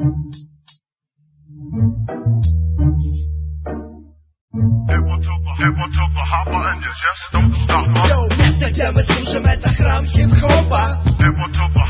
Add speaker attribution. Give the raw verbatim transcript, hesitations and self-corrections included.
Speaker 1: Йоу, вместе, где мы служим, это храм хип-хопа.